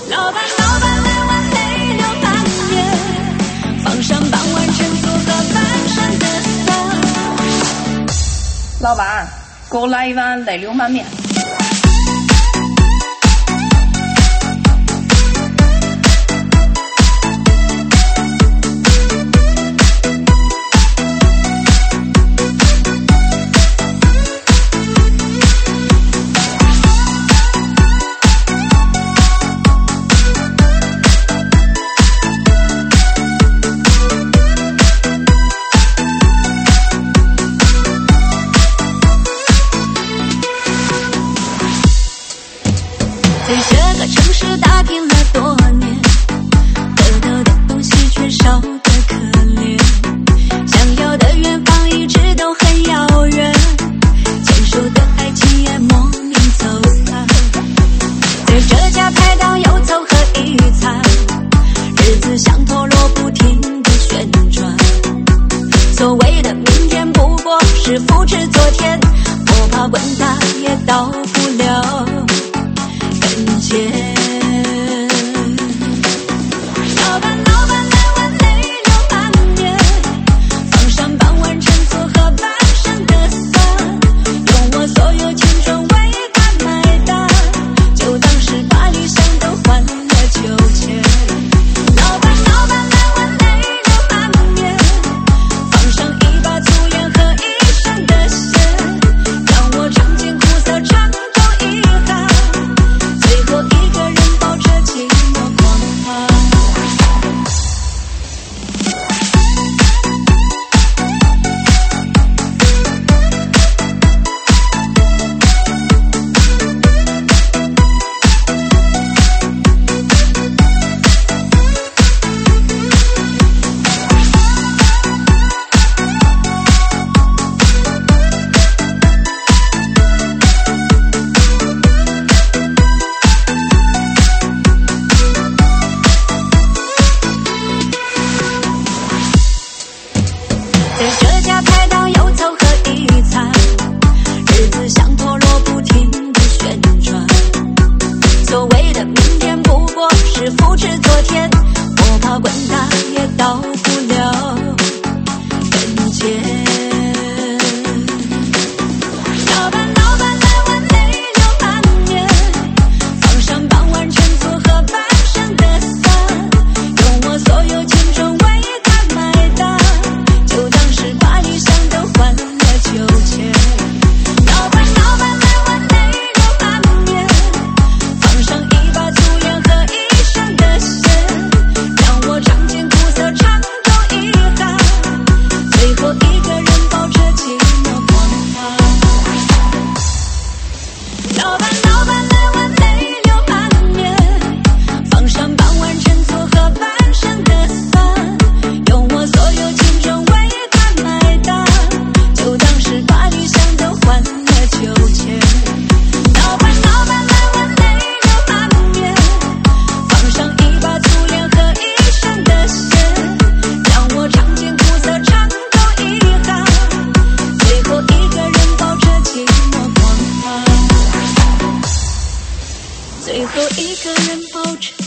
老板来碗泪流满面，放上傍晚晨组合半山的伞。 老板，给我来一碗泪流满面。 在这个城市打拼了多年，得到的东西却少得可怜，想要的远方一直都很遥远，牵手的爱情也莫名走散。在这家排档又凑合一餐，日子像陀螺不停地旋转，所谓的明天不过是复制昨天，我怕滚蛋也到不了跟前。老板来碗泪流满面，放上傍晚晨组合半山的伞，用我所有青春为他买单，就当是把理想都换了秋千。老板来碗泪流满面，放上一把粗盐和一身的咸，让我尝尽苦涩尝中遗憾，最后一个人抱着寂寞狂欢。在这家排档又凑合一餐，日子像陀螺不停地旋转，所谓的明天不过是复制昨天，我怕滚蛋也到不了跟前。老板来碗泪流满面，放上傍晚晨组合半山的伞，用我所有青春为他买单，就当是把理想都换了秋千。老板来碗泪流满面，放上一把粗盐和一身的咸，让我尝尽苦涩尝中遗憾，最后一个人抱着寂寞狂欢。老板来碗泪流满面，放上傍晚晨组合半山的伞，用我所有青春为他买单，就当是把理想都换了秋千。老板来碗泪流满面，放上一把粗盐和一身的咸，让我尝尽苦涩尝中遗憾，最后一个人抱着寂寞狂欢，最后一个人抱着